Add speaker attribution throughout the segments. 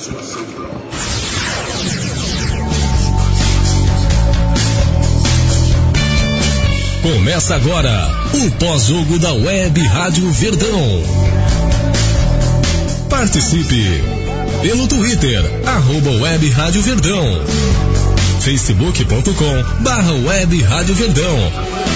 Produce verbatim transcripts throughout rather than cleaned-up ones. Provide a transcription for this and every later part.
Speaker 1: Começa agora o pós-jogo da Web Rádio Verdão. Participe pelo Twitter, arroba Web Rádio Verdão, facebook ponto com barra Web Rádio Verdão.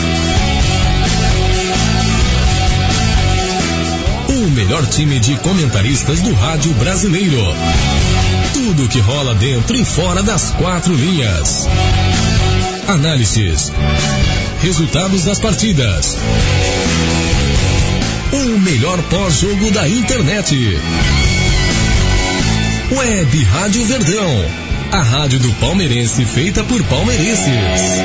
Speaker 1: O melhor time de comentaristas do rádio brasileiro. Tudo que rola dentro e fora das quatro linhas. Análises, resultados das partidas. O melhor pós-jogo da internet. Web Rádio Verdão, a rádio do palmeirense feita por palmeirenses.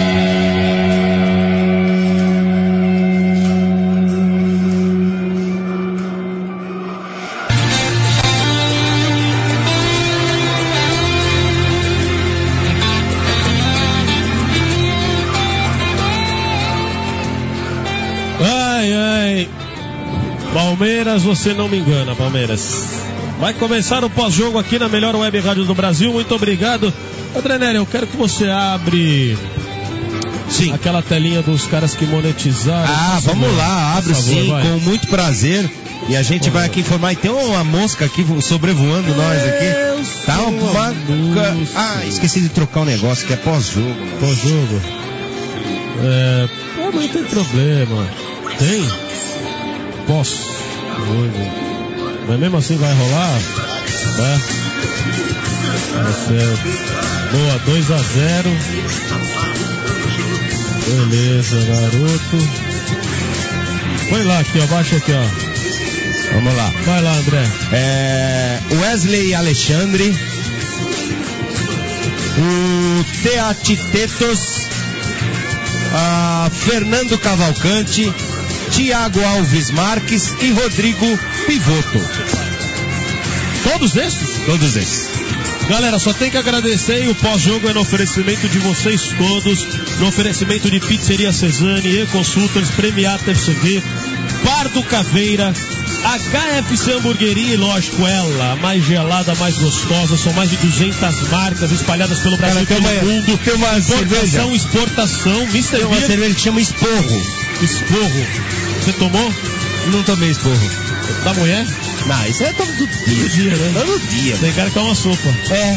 Speaker 2: Palmeiras, você não me engana, Palmeiras. Vai começar o pós-jogo aqui na melhor web rádio do Brasil. Muito obrigado. André Nery, eu quero que você abre sim. aquela telinha dos caras que monetizaram.
Speaker 3: Ah, vamos favor. lá, abre favor, sim, vai. Com muito prazer. E a gente vai aqui informar. E tem uma mosca aqui sobrevoando eu nós aqui. Tá uma... Ah, esqueci de trocar um negócio que é pós-jogo.
Speaker 2: Pós-jogo? É... Ah, mas não tem problema. Tem? Posso. Mas mesmo assim vai rolar? Tá? Tá certo. Boa, dois a zero. Beleza, garoto. Põe lá aqui, ó. Baixa aqui, ó.
Speaker 3: Vamos lá.
Speaker 2: Vai lá, André.
Speaker 3: É... Wesley Alexandre. O Teatitetos. A Fernando Cavalcante. Tiago Alves Marques e Rodrigo Pivoto.
Speaker 2: Todos esses?
Speaker 3: Todos esses.
Speaker 2: Galera, só tem que agradecer, e o pós-jogo é no oferecimento de vocês todos, no oferecimento de Pizzeria Cesani, E-Consultors, Premiata F C V, Bar do Caveira, H F C Hamburgueria e, lógico, ela, a mais gelada, a mais gostosa. São mais de duzentas marcas espalhadas pelo Brasil e pelo
Speaker 3: uma,
Speaker 2: mundo.
Speaker 3: Tem uma
Speaker 2: Importação,
Speaker 3: cerveja.
Speaker 2: exportação, mister
Speaker 3: Tem uma
Speaker 2: Beer.
Speaker 3: cerveja que chama Esporro.
Speaker 2: Esporro. Você tomou?
Speaker 3: Não tomei Esporro.
Speaker 2: Da mulher?
Speaker 3: Não, isso é todo dia.
Speaker 2: Todo dia, né?
Speaker 3: Todo dia.
Speaker 2: Tem cara que toma sopa.
Speaker 3: É.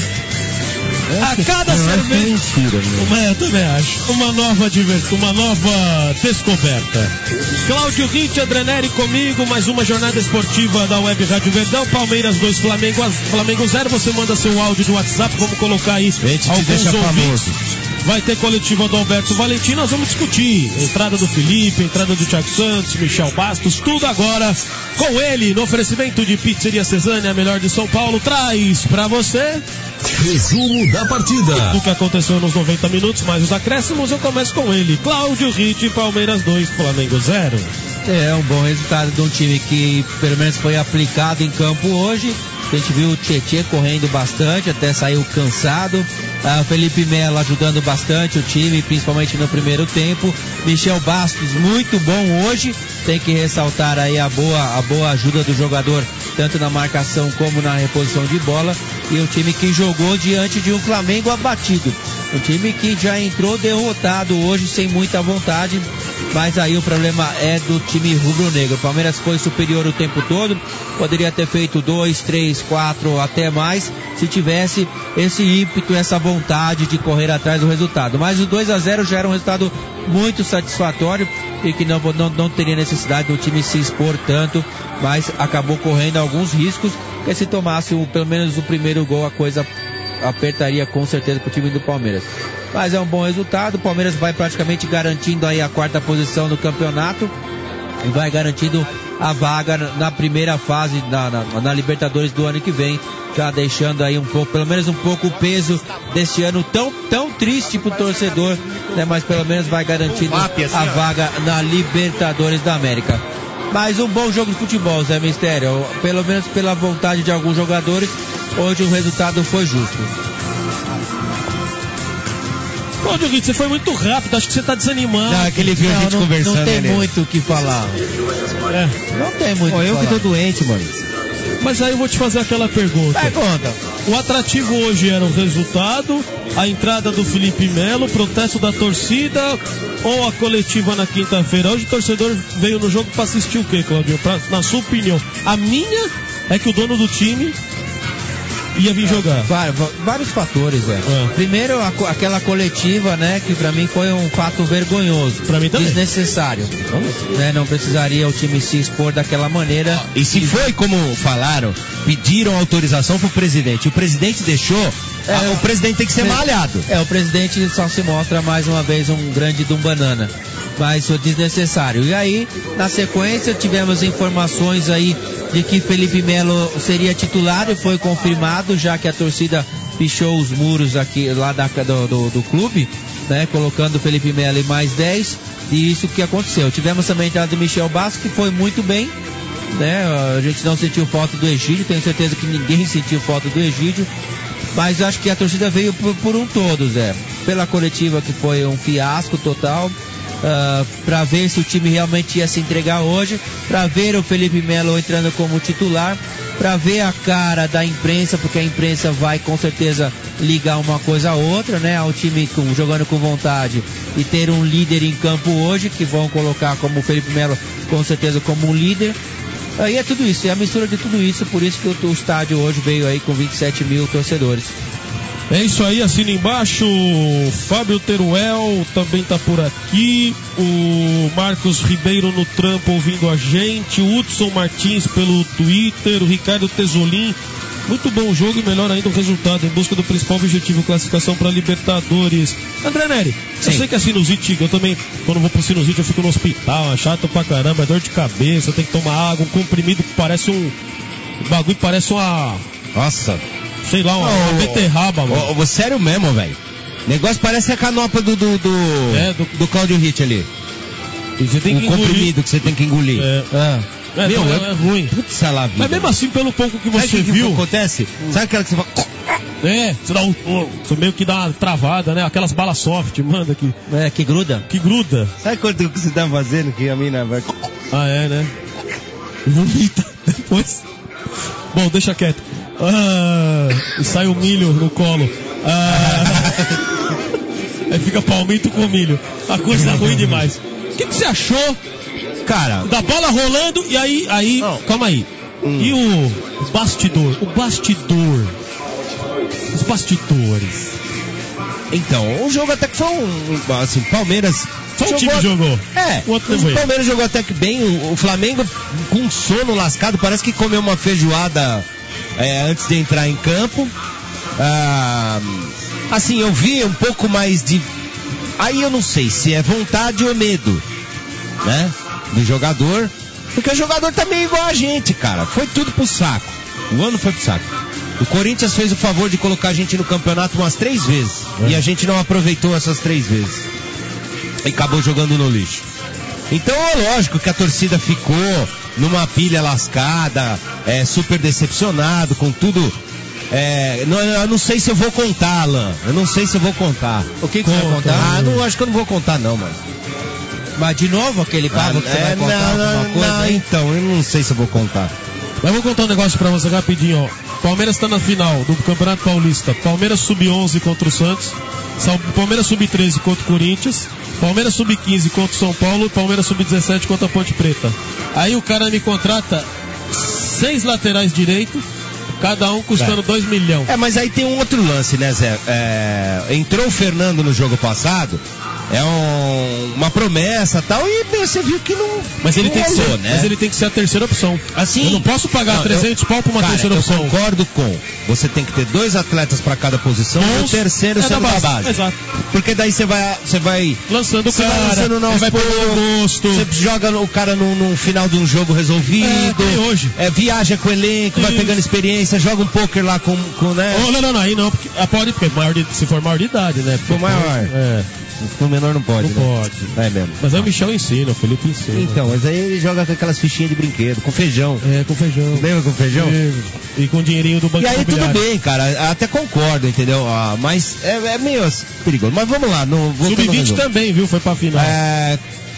Speaker 2: É a cada
Speaker 3: não,
Speaker 2: cerveja.
Speaker 3: É mentira,
Speaker 2: uma, eu também acho. Uma nova diversão, uma nova descoberta. Cláudio Ritt, André Nery comigo, mais uma jornada esportiva da Web Rádio Verdão. Palmeiras dois, Flamengo, Flamengo zero. Você manda seu áudio no WhatsApp, vamos colocar aí alguns ouvintes. Vai ter coletiva do Alberto Valentim, nós vamos discutir entrada do Felipe, entrada do Thiago Santos, Michel Bastos, tudo agora com ele, no oferecimento de Pizzeria Cesani, a melhor de São Paulo, traz pra você
Speaker 1: resumo da partida,
Speaker 2: do que aconteceu nos noventa minutos, mais os acréscimos. Eu começo com ele, Cláudio Ritt, Palmeiras dois, Flamengo zero.
Speaker 4: É um bom resultado de um time que pelo menos foi aplicado em campo hoje. A gente viu o Tietê correndo bastante, até saiu cansado. Ah, Felipe Melo ajudando bastante o time, principalmente no primeiro tempo. Michel Bastos, muito bom hoje. Tem que ressaltar aí a boa, a boa ajuda do jogador, tanto na marcação como na reposição de bola. E o time que jogou diante de um Flamengo abatido. Um time que já entrou derrotado hoje, sem muita vontade. Mas aí o problema é do time rubro-negro. O Palmeiras foi superior o tempo todo. Poderia ter feito dois, três, quatro, até mais, se tivesse esse ímpeto, essa vontade de correr atrás do resultado. Mas o dois a zero já era um resultado muito satisfatório e que não, não, não teria necessidade do time se expor tanto, mas acabou correndo alguns riscos, porque se tomasse o, pelo menos o primeiro gol, a coisa apertaria com certeza para o time do Palmeiras. Mas é um bom resultado. O Palmeiras vai praticamente garantindo aí a quarta posição no campeonato e vai garantindo a vaga na primeira fase na, na, na Libertadores do ano que vem, já deixando aí um pouco, pelo menos um pouco o peso desse ano tão, tão triste pro torcedor, né? Mas pelo menos vai garantindo a vaga na Libertadores da América. Mas um bom jogo de futebol, Zé Mistério, pelo menos pela vontade de alguns jogadores, hoje o resultado foi justo.
Speaker 2: Cláudio Ritt, você foi muito rápido, acho que você está desanimado.
Speaker 3: Não, aquele viu a gente
Speaker 4: não,
Speaker 3: conversando.
Speaker 4: Não tem
Speaker 3: ali.
Speaker 4: muito o que falar.
Speaker 2: É.
Speaker 4: Não tem muito o que
Speaker 3: eu
Speaker 4: falar.
Speaker 3: que tô doente, mano.
Speaker 2: Mas aí eu vou te fazer aquela pergunta.
Speaker 3: Pergunta.
Speaker 2: O atrativo hoje era o resultado, a entrada do Felipe Melo, o protesto da torcida ou a coletiva na quinta-feira? Hoje o torcedor veio no jogo para assistir o quê, Claudinho? Pra, na sua opinião. A minha é que o dono do time ia vir jogar.
Speaker 4: Vários, vários fatores, é.
Speaker 2: é.
Speaker 4: Primeiro, a, aquela coletiva, né, que pra mim foi um fato vergonhoso.
Speaker 2: Pra mim também.
Speaker 4: Desnecessário. Né, não precisaria o time se expor daquela maneira.
Speaker 3: E se e... foi como falaram, pediram autorização pro presidente, o presidente deixou, é, a, o presidente tem que ser pre... malhado.
Speaker 4: É, o presidente só se mostra mais uma vez um grande de um banana. Mas foi desnecessário. E aí, na sequência, tivemos informações aí de que Felipe Melo seria titular e foi confirmado, já que a torcida pichou os muros aqui lá da, do, do, do clube, né, colocando Felipe Melo em mais dez, e isso que aconteceu. Tivemos também a entrada de Michel Bastos, que foi muito bem, né, a gente não sentiu falta do Egídio, tenho certeza que ninguém sentiu falta do Egídio, mas acho que a torcida veio por, por um todo, Zé, pela coletiva que foi um fiasco total. Uh, para ver se o time realmente ia se entregar hoje, para ver o Felipe Melo entrando como titular, para ver a cara da imprensa, porque a imprensa vai com certeza ligar uma coisa a outra, né, ao time com, jogando com vontade e ter um líder em campo hoje, que vão colocar como o Felipe Melo com certeza como um líder. Aí é tudo isso, é a mistura de tudo isso, por isso que o, o estádio hoje veio aí com vinte e sete mil torcedores.
Speaker 2: É isso aí, assina embaixo. Fábio Teruel também tá por aqui. O Marcos Ribeiro no trampo ouvindo a gente. O Hudson Martins pelo Twitter. O Ricardo Tesolim. Muito bom jogo e melhor ainda o resultado, em busca do principal objetivo, classificação para Libertadores. André Neri, eu sei que é sinusite, eu também, quando vou pro sinusite, eu fico no hospital, é chato pra caramba, é dor de cabeça, tem que tomar água, um comprimido que parece um. O bagulho parece uma.
Speaker 3: Nossa.
Speaker 2: Sei lá, uma, oh, uma beterraba, mano.
Speaker 3: Oh, oh, sério mesmo, velho. Negócio parece a canopla do do, do,
Speaker 2: é, do...
Speaker 3: do Claudio Hit ali.
Speaker 2: E você tem
Speaker 3: um
Speaker 2: que
Speaker 3: comprimido
Speaker 2: engolir.
Speaker 3: Que você tem que engolir.
Speaker 2: É. Ah. É,
Speaker 3: Meu,
Speaker 2: não,
Speaker 3: é,
Speaker 2: é ruim.
Speaker 3: Putz, vida.
Speaker 2: Mas mesmo assim, pelo pouco que você
Speaker 3: Sabe que
Speaker 2: viu.
Speaker 3: O que acontece? Hum. Sabe aquela que você fala.
Speaker 2: É, você dá um. Você meio que dá uma travada, né? Aquelas balas soft, manda aqui.
Speaker 4: É, que gruda.
Speaker 2: Que gruda.
Speaker 3: Sabe quanto que você tá fazendo que a mina vai.
Speaker 2: Ah, é, né? Vomita depois. Bom, deixa quieto. Ah, e sai o milho no colo. Ah, aí fica palmito com milho. A coisa ruim demais. O que, que você achou?
Speaker 3: Cara,
Speaker 2: da bola rolando e aí, aí, oh. calma aí. Hum. E o bastidor, o bastidor, os bastidores.
Speaker 3: Então, o jogo até que foi um, assim, Palmeiras.
Speaker 2: Só o time jogou.
Speaker 3: É, o, o Palmeiras jogou até que bem. O, o Flamengo com sono lascado, parece que comeu uma feijoada é, antes de entrar em campo. Ah, assim, eu vi um pouco mais de. Aí eu não sei se é vontade ou medo, né? Do jogador, porque o jogador tá meio igual a gente, cara. Foi tudo pro saco. O ano foi pro saco. O Corinthians fez o favor de colocar a gente no campeonato umas três vezes. É. E a gente não aproveitou essas três vezes. E acabou jogando no lixo. Então é lógico que a torcida ficou numa pilha lascada, é, super decepcionado com tudo. É, não, eu não sei se eu vou contar, Alan. Eu não sei se eu vou contar.
Speaker 4: O que, que você vai contar?
Speaker 3: Ah, não, acho que eu não vou contar não, mano.
Speaker 4: Mas de novo aquele papo ah, que você é, vai contar
Speaker 3: não,
Speaker 4: alguma coisa?
Speaker 3: Não, então, eu não sei se eu vou contar.
Speaker 2: Mas vou contar um negócio pra você rapidinho, ó. Palmeiras tá na final do Campeonato Paulista. Palmeiras sub onze contra o Santos. Palmeiras sub treze contra o Corinthians. Palmeiras sub quinze contra o São Paulo. E Palmeiras sub dezessete contra a Ponte Preta. Aí o cara me contrata seis laterais direitos, cada um custando dois é. milhões.
Speaker 3: É, mas aí tem um outro lance, né, Zé? É, entrou o Fernando no jogo passado. É um, uma promessa e tal, e você viu que não.
Speaker 2: Mas ele,
Speaker 3: não
Speaker 2: tem que
Speaker 3: rolou,
Speaker 2: ser,
Speaker 3: né?
Speaker 2: mas ele tem que ser a terceira opção.
Speaker 3: Assim,
Speaker 2: eu não posso pagar não, trezentos eu, pau pra uma
Speaker 3: cara,
Speaker 2: terceira
Speaker 3: eu
Speaker 2: opção.
Speaker 3: Eu concordo com. Você tem que ter dois atletas pra cada posição e o terceiro é sendo da base. base.
Speaker 2: Exato.
Speaker 3: Porque daí você vai, você vai.
Speaker 2: Lançando o cara,
Speaker 3: vai lançando
Speaker 2: ele vai pelo gosto.
Speaker 3: Você joga o cara no, no final de um jogo resolvido.
Speaker 2: É, tem hoje.
Speaker 3: É, viaja com o elenco, Isso. vai pegando experiência, joga um poker lá com. com né?
Speaker 2: Oh, não, não, não, aí não, porque pode, porque maior de, se for maior de idade, né?
Speaker 3: For maior. É. O menor não pode,
Speaker 2: não
Speaker 3: né?
Speaker 2: pode.
Speaker 3: É mesmo.
Speaker 2: Mas aí o Michel ensina, o Felipe ensina.
Speaker 3: Então, mas aí ele joga com aquelas fichinhas de brinquedo, com feijão.
Speaker 2: É, com feijão.
Speaker 3: Lembra com feijão?
Speaker 2: É. E com o dinheirinho do banco.
Speaker 3: E aí tudo bem, cara, até concordo, entendeu? Ah, mas é, é meio perigoso. Mas vamos lá. No,
Speaker 2: sub vinte também, viu? Foi pra final.
Speaker 3: É...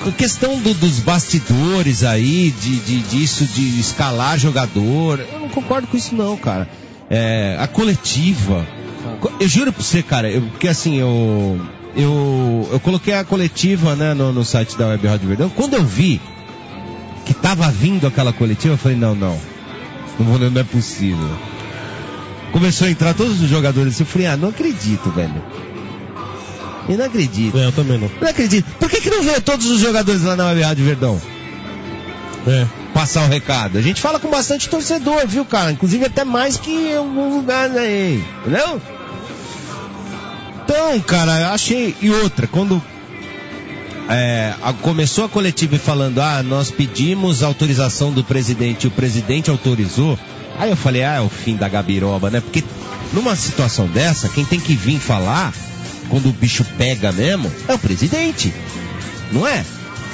Speaker 3: questão do, dos bastidores aí, de, de, disso, de escalar jogador, eu não concordo com isso não, cara. É, a coletiva, eu juro pra você, cara, eu, porque assim, eu, eu, eu coloquei a coletiva, né, no, no site da Web Rádio Verdão. Quando eu vi que tava vindo aquela coletiva, eu falei, não, não, não, vou, não é possível. Começou a entrar todos os jogadores, eu falei, ah, não acredito, velho. Eu não acredito.
Speaker 2: É, eu também não.
Speaker 3: Não acredito. Por que que não vê todos os jogadores lá na Web Rádio Verdão?
Speaker 2: É.
Speaker 3: Passar o recado. A gente fala com bastante torcedor, viu, cara? Inclusive até mais que em alguns lugares aí. Entendeu? Então, cara, eu achei... E outra, quando é, a, começou a coletiva falando, ah, nós pedimos autorização do presidente e o presidente autorizou, aí eu falei, ah, é o fim da gabiroba, né? Porque numa situação dessa, quem tem que vir falar... Quando o bicho pega mesmo, é o presidente, não é?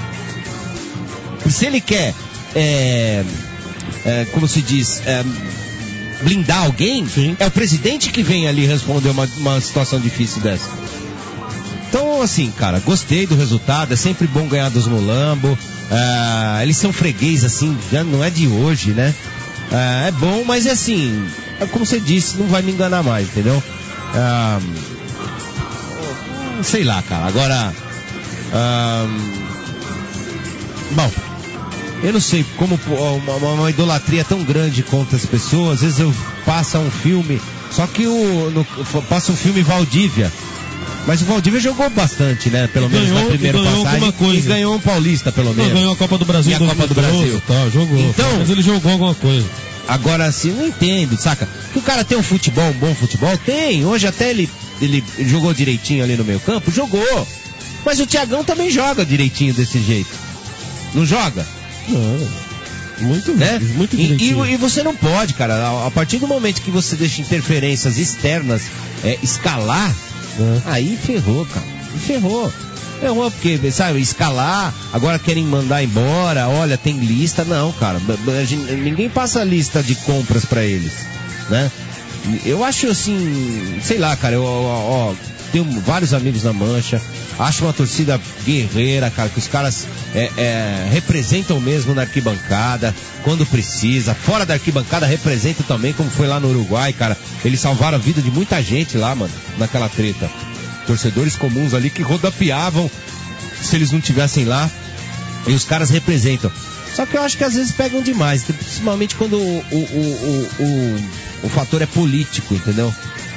Speaker 3: E se ele quer, é, é, como se diz, é, blindar alguém, sim, é o presidente que vem ali responder uma, uma situação difícil dessa. Então, assim, cara, gostei do resultado, é sempre bom ganhar dos Mulambo, é, eles são freguês, assim, já não é de hoje, né? É, é bom, mas é assim, é como você disse, não vai me enganar mais, entendeu? É, sei lá, cara, agora hum, bom, eu não sei como uma, uma idolatria tão grande contra as pessoas. Às vezes eu passo um filme, só que o no, passa um filme Valdívia, mas o Valdívia jogou bastante, né, pelo menos ganhou, na primeira passagem coisa. E ganhou um Paulista, pelo menos.
Speaker 2: Não, ganhou a Copa do Brasil,
Speaker 3: e a Copa do Brasil,
Speaker 2: tá, jogou, então, mas ele jogou alguma coisa.
Speaker 3: Agora assim, não entendo, saca? Que o cara tem um futebol, um bom futebol, tem. Hoje até ele, ele jogou direitinho ali no meio campo, jogou. Mas o Thiagão também joga direitinho desse jeito. Não joga?
Speaker 2: Não. Muito,
Speaker 3: né?
Speaker 2: muito
Speaker 3: e,
Speaker 2: direitinho.
Speaker 3: E, e você não pode, cara, a, a partir do momento que você deixa interferências externas é, escalar, é. aí ferrou, cara. Ferrou. Ferrou, porque, sabe, escalar, agora querem mandar embora, olha, tem lista, não, cara, ninguém passa lista de compras pra eles, né? Eu acho assim, sei lá, cara, eu ó, ó, tenho vários amigos na Mancha, acho uma torcida guerreira, cara, que os caras é, é, representam mesmo na arquibancada, quando precisa, fora da arquibancada representam também, como foi lá no Uruguai, cara, eles salvaram a vida de muita gente lá, mano, naquela treta. Torcedores comuns ali que rodopiavam se eles não estivessem lá, e os caras representam. Só que eu acho que às vezes pegam demais, principalmente quando o, o, o, o, o fator é político, entendeu?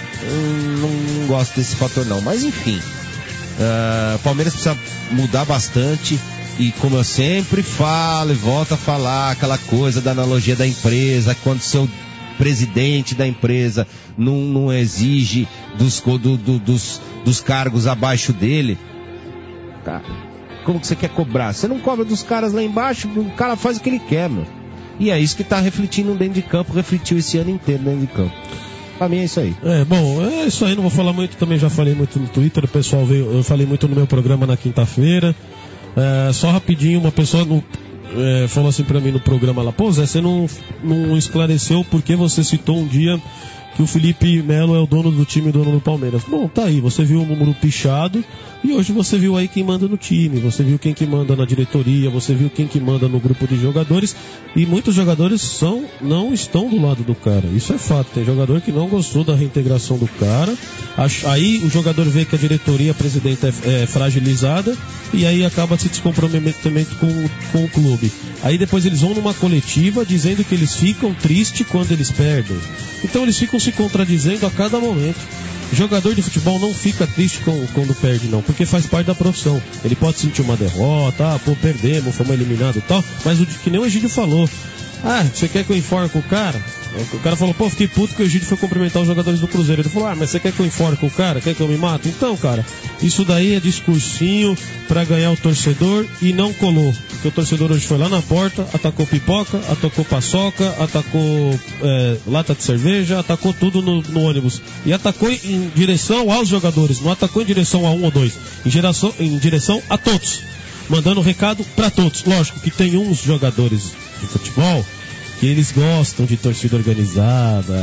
Speaker 3: Eu não, não gosto desse fator não, mas enfim, o uh, Palmeiras precisa mudar bastante, e como eu sempre falo e volto a falar, aquela coisa da analogia da empresa, quando seu presidente da empresa não, não exige dos, do, do, dos, dos cargos abaixo dele, cara, como que você quer cobrar? Você não cobra dos caras lá embaixo, o cara faz o que ele quer, meu. E é isso que tá refletindo dentro de campo, refletiu esse ano inteiro dentro de campo. Pra mim é isso aí.
Speaker 2: É, bom, é isso aí, não vou falar muito, também já falei muito no Twitter, o pessoal veio, eu falei muito no meu programa na quinta-feira. É, só rapidinho, uma pessoa no É, falou assim pra mim no programa lá, pô Zé, você não, não esclareceu porque você citou um dia que o Felipe Melo é o dono do time, dono do Palmeiras. Bom, tá aí, você viu o número pichado e hoje você viu aí quem manda no time, você viu quem que manda na diretoria, você viu quem que manda no grupo de jogadores, e muitos jogadores são, não estão do lado do cara, isso é fato. Tem jogador que não gostou da reintegração do cara, aí o jogador vê que a diretoria, a presidente é, é fragilizada, e aí acaba se descomprometendo com, com o clube. Aí depois eles vão numa coletiva dizendo que eles ficam tristes quando eles perdem. Então eles ficam se contradizendo a cada momento. O jogador de futebol não fica triste com, quando perde, não, porque faz parte da profissão. Ele pode sentir uma derrota, ah, pô, perdemos, fomos eliminados e tal, mas o que nem o Egídio falou, ah, você quer que eu enforque o cara? O cara falou, pô, fiquei puto que o Egídio foi cumprimentar os jogadores do Cruzeiro. Ele falou, ah, mas você quer que eu enforque o cara? Quer que eu me mato? Então, cara, isso daí é discursinho pra ganhar o torcedor e não colou. Porque o torcedor hoje foi lá na porta, atacou pipoca, atacou paçoca, atacou é, lata de cerveja, atacou tudo no, no ônibus. E atacou em direção aos jogadores, não atacou em direção a um ou dois. Em, geração, em direção a todos. Mandando um recado pra todos. Lógico que tem uns jogadores de futebol que eles gostam de torcida organizada,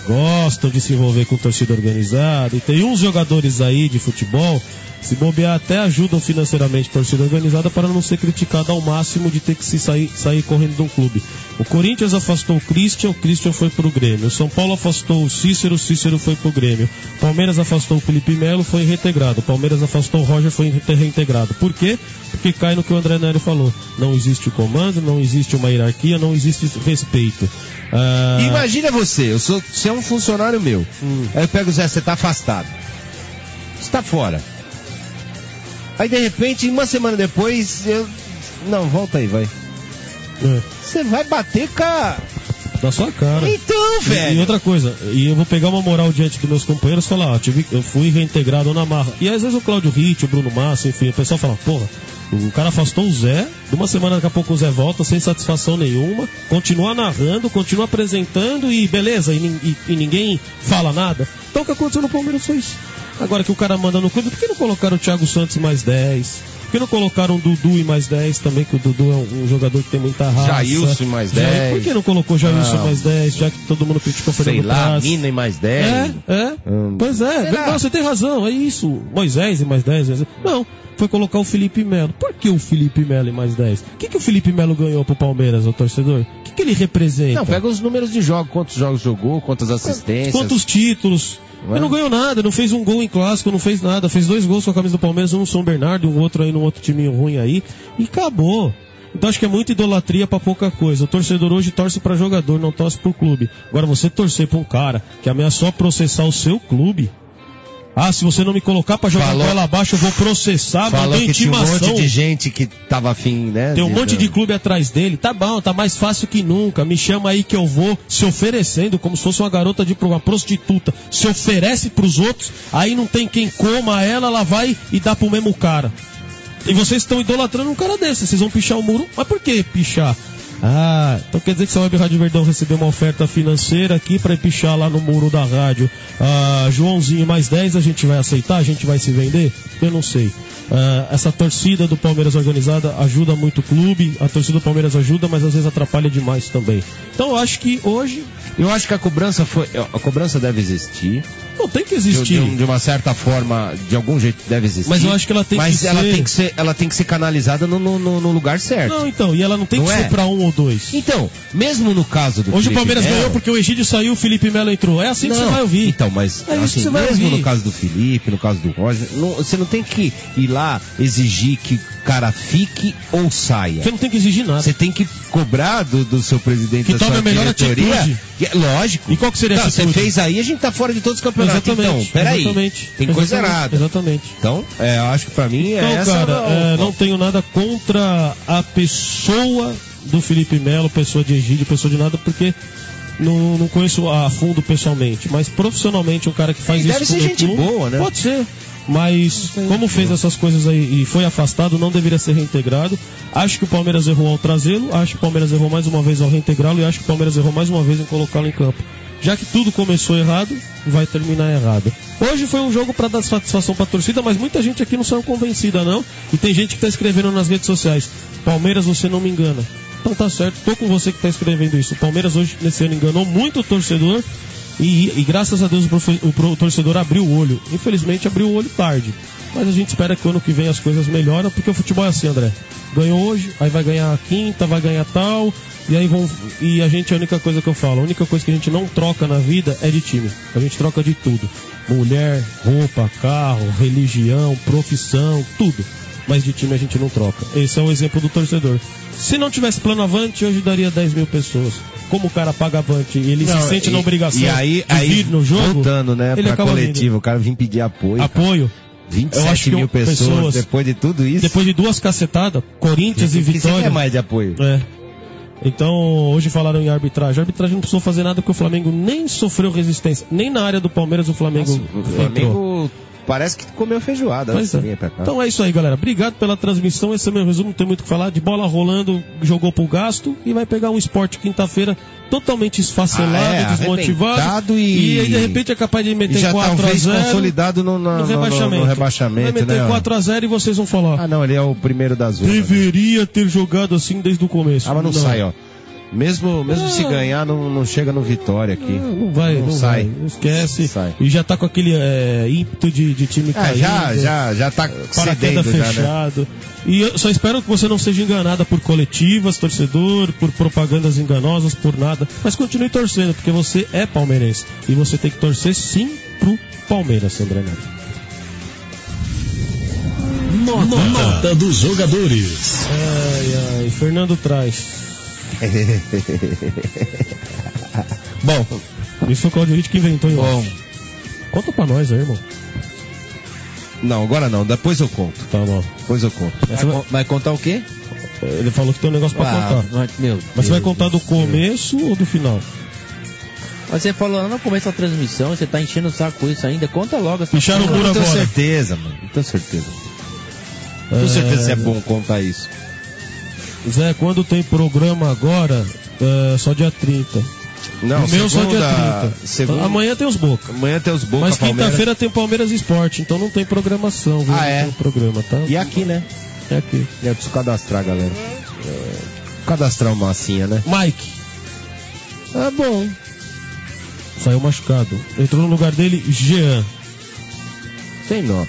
Speaker 2: gostam de se envolver com torcida organizada, e tem uns jogadores aí de futebol, se bobear até ajudam financeiramente a torcida organizada para não ser criticada ao máximo de ter que se sair, sair correndo de um clube. O Corinthians afastou o Christian, o Christian foi pro Grêmio. O São Paulo afastou o Cícero, o Cícero foi pro Grêmio. O Palmeiras afastou o Felipe Melo, foi reintegrado. O Palmeiras afastou o Roger, foi reintegrado. Por quê? Porque cai no que o André Nery falou. Não existe o comando, não existe uma hierarquia, não existe respeito. Ah...
Speaker 3: Imagina você, eu sou, você é um funcionário meu. Hum. Aí eu pego o Zé, você tá afastado. Você tá fora. Aí de repente, uma semana depois, eu... Não, volta aí, vai. É. Você vai bater com a...
Speaker 2: Da sua cara.
Speaker 3: Então, velho.
Speaker 2: E, e outra coisa, e eu vou pegar uma moral diante dos meus companheiros e falar, ó, tive, eu fui reintegrado na marra. E às vezes o Cláudio Ritt, o Bruno Massa, enfim, o pessoal fala, porra, o cara afastou o Zé, de uma semana daqui a pouco o Zé volta sem satisfação nenhuma, continua narrando, continua apresentando e beleza, e, e, e ninguém fala nada. Então o que aconteceu no Palmeiras foi isso. Agora que o cara manda no clube, por que não colocaram o Thiago Santos mais dez? Por que não colocaram o Dudu e mais dez também, que o Dudu é um, um jogador que tem muita raça?
Speaker 3: Jailson e mais dez.
Speaker 2: Por que não colocou Jailson e mais dez, já que todo mundo criticou o Fernando Praz?
Speaker 3: Sei lá, Mina e mais dez.
Speaker 2: É, é. Hum. Pois é, não, você tem razão, é isso. Moisés e mais dez. Não, foi colocar o Felipe Melo. Por que o Felipe Melo e mais dez? O que, que o Felipe Melo ganhou pro Palmeiras, o torcedor? O que, que ele representa?
Speaker 3: Não, pega os números de jogo, quantos jogos jogou, quantas assistências.
Speaker 2: Quantos títulos. Ele não ganhou nada, não fez um gol em clássico, não fez nada. Fez dois gols com a camisa do Palmeiras, um no São Bernardo e um outro aí num outro timinho ruim aí. E acabou. Então acho que é muita idolatria pra pouca coisa. O torcedor hoje torce pra jogador, não torce pro clube. Agora você torcer pra um cara que ameaçou processar o seu clube... Ah, se você não me colocar pra jogar
Speaker 3: falou,
Speaker 2: com ela abaixo, eu vou processar,
Speaker 3: falou
Speaker 2: mandou
Speaker 3: que
Speaker 2: intimação.
Speaker 3: Tinha um monte de gente que tava afim, né?
Speaker 2: Tem um de... monte de clube atrás dele. Tá bom, tá mais fácil que nunca. Me chama aí que eu vou se oferecendo, como se fosse uma garota de uma prostituta. Se oferece pros outros, aí não tem quem coma ela, ela vai e dá pro mesmo cara. E vocês estão idolatrando um cara desse. Vocês vão pichar o muro. Mas por que pichar? Ah, então quer dizer que se a Web Rádio Verdão receber uma oferta financeira aqui para pichar lá no muro da rádio, ah, Joãozinho mais dez, a gente vai aceitar? A gente vai se vender? Eu não sei. Ah, essa torcida do Palmeiras organizada ajuda muito o clube, a torcida do Palmeiras ajuda, mas às vezes atrapalha demais também. Então eu acho que hoje...
Speaker 3: Eu acho que a cobrança foi... A cobrança deve existir.
Speaker 2: Não, tem que existir.
Speaker 3: De, de, de uma certa forma, de algum jeito deve existir.
Speaker 2: Mas eu acho que ela tem
Speaker 3: mas
Speaker 2: que
Speaker 3: ela
Speaker 2: ser...
Speaker 3: tem que ser... ela tem que ser canalizada no, no, no lugar certo.
Speaker 2: Não, então, e ela não tem não que é? ser pra um ou dois.
Speaker 3: Então, mesmo no caso do
Speaker 2: Hoje
Speaker 3: Felipe
Speaker 2: o Palmeiras
Speaker 3: Melo...
Speaker 2: ganhou porque o Egídio saiu, o Felipe Melo entrou. É assim não, que você vai ouvir.
Speaker 3: Então, mas
Speaker 2: é
Speaker 3: assim,
Speaker 2: mesmo
Speaker 3: no
Speaker 2: ouvir.
Speaker 3: caso do Felipe, no caso do Roger, não, você não tem que ir lá exigir que o cara fique ou saia.
Speaker 2: Você não tem que exigir nada.
Speaker 3: Você tem que cobrar do, do seu presidente
Speaker 2: que
Speaker 3: da
Speaker 2: tome
Speaker 3: sua
Speaker 2: a melhor
Speaker 3: diretoria.
Speaker 2: Atitude.
Speaker 3: É, lógico.
Speaker 2: E qual que seria
Speaker 3: tá,
Speaker 2: a atitude?
Speaker 3: Você fez aí, a gente tá fora de todos os campeonatos.
Speaker 2: Exatamente.
Speaker 3: Então, peraí.
Speaker 2: Exatamente.
Speaker 3: Tem coisa
Speaker 2: exatamente,
Speaker 3: errada.
Speaker 2: Exatamente.
Speaker 3: Então, é, eu acho que pra mim
Speaker 2: então,
Speaker 3: é essa...
Speaker 2: cara,
Speaker 3: não,
Speaker 2: é, não tenho nada contra a pessoa do Felipe Melo, pessoa de Egídio, pessoa de nada, porque não, não conheço a fundo pessoalmente, mas profissionalmente um cara que faz
Speaker 3: e
Speaker 2: isso...
Speaker 3: Deve ser gente
Speaker 2: clube,
Speaker 3: boa, né?
Speaker 2: Pode ser. Mas, como fez essas coisas aí e foi afastado, não deveria ser reintegrado. Acho que o Palmeiras errou ao trazê-lo, acho que o Palmeiras errou mais uma vez ao reintegrá-lo e acho que o Palmeiras errou mais uma vez em colocá-lo em campo. Já que tudo começou errado, vai terminar errado. Hoje foi um jogo para dar satisfação para a torcida, mas muita gente aqui não saiu convencida, não. E tem gente que está escrevendo nas redes sociais: Palmeiras, você não me engana. Então tá certo, tô com você que está escrevendo isso. O Palmeiras hoje, nesse ano, enganou muito o torcedor. E, e graças a Deus o, profe, o, o torcedor abriu o olho. Infelizmente abriu o olho tarde. Mas a gente espera que o ano que vem as coisas melhoram, porque o futebol é assim, André. Ganhou hoje, aí vai ganhar a quinta, vai ganhar tal, e aí vão. E a gente, a única coisa que eu falo, a única coisa que a gente não troca na vida é de time. A gente troca de tudo. Mulher, roupa, carro, religião, profissão, tudo. Mas de time a gente não troca. Esse é o exemplo do torcedor. Se não tivesse plano Avante, hoje daria dez mil pessoas. Como o cara paga Avante e ele não, se sente e, na obrigação
Speaker 3: e aí,
Speaker 2: de
Speaker 3: aí,
Speaker 2: vir no jogo,
Speaker 3: voltando, né,
Speaker 2: ele
Speaker 3: pra
Speaker 2: acaba
Speaker 3: coletivo,
Speaker 2: vindo.
Speaker 3: O cara vem pedir apoio.
Speaker 2: Apoio.
Speaker 3: vinte e sete mil pessoas, pessoas depois de tudo isso.
Speaker 2: Depois de duas cacetadas, Corinthians e, e Vitória.
Speaker 3: Você quer mais de apoio?
Speaker 2: É. Então, hoje falaram em arbitragem. A arbitragem não precisou fazer nada porque o Flamengo nem sofreu resistência. Nem na área do Palmeiras o Flamengo
Speaker 3: Nossa, o Flamengo entrou. Parece que comeu feijoada.
Speaker 2: Mas, é.
Speaker 3: pra cá.
Speaker 2: Então é isso aí, galera. Obrigado pela transmissão. Esse é meu resumo, não tem muito o que falar. De bola rolando, jogou pro gasto e vai pegar um Sport quinta-feira totalmente esfacelado, ah, é, desmotivado. E... e aí, de repente, é capaz de meter quatro a zero.
Speaker 3: Consolidado no, no, no, rebaixamento. no, no rebaixamento.
Speaker 2: Vai meter
Speaker 3: né,
Speaker 2: quatro a zero e vocês vão falar:
Speaker 3: ah, não, ele é o primeiro da zona.
Speaker 2: Deveria né? ter jogado assim desde o começo.
Speaker 3: Ah, mas não, não. sai, ó. Mesmo, mesmo ah, se ganhar, não, não chega no Vitória aqui.
Speaker 2: Não, não vai, não, não sai. Vai, esquece. Sai. E já tá com aquele é, ímpeto de, de time
Speaker 3: ah, já, já, já tá
Speaker 2: paraquedas fechado. Já, né? E eu só espero que você não seja enganada por coletivas, torcedor, por propagandas enganosas, por nada. Mas continue torcendo, porque você é palmeirense. E você tem que torcer sim pro Palmeiras, André Neto.
Speaker 1: Nota, Nota dos jogadores.
Speaker 2: Ai, ai, Fernando traz. Bom, isso foi o Claudio Ritt que inventou. Bom, conta pra nós aí, irmão.
Speaker 3: Não, agora não, depois eu conto.
Speaker 2: Tá bom.
Speaker 3: Depois eu conto.
Speaker 4: Vai, vai... vai contar o quê?
Speaker 2: Ele falou que tem um negócio pra ah, contar.
Speaker 4: Mas, meu
Speaker 2: mas Deus, você vai contar do começo Deus. ou do final?
Speaker 4: Mas você falou lá no começo da transmissão, você tá enchendo o saco com isso ainda. Conta logo essa
Speaker 2: Fecharam o muro agora.
Speaker 3: Não tenho certeza, mano. Não tenho certeza. Não tenho certeza se é bom contar isso.
Speaker 2: Zé, quando tem programa agora, é só dia trinta.
Speaker 3: Não,
Speaker 2: o meu só dia trinta.
Speaker 3: Segunda...
Speaker 2: Amanhã tem os Boca.
Speaker 3: Amanhã tem os Boca.
Speaker 2: Mas quinta-feira tem Palmeiras Esporte, então não tem programação. Viu?
Speaker 3: Ah, é?
Speaker 2: Não tem programa, tá?
Speaker 3: E aqui, né?
Speaker 2: É aqui.
Speaker 3: É, preciso cadastrar, galera. É... Cadastrar uma massinha, né?
Speaker 2: Mike.
Speaker 3: Ah, bom.
Speaker 2: Saiu machucado. Entrou no lugar dele, Jean.
Speaker 3: Sem nota.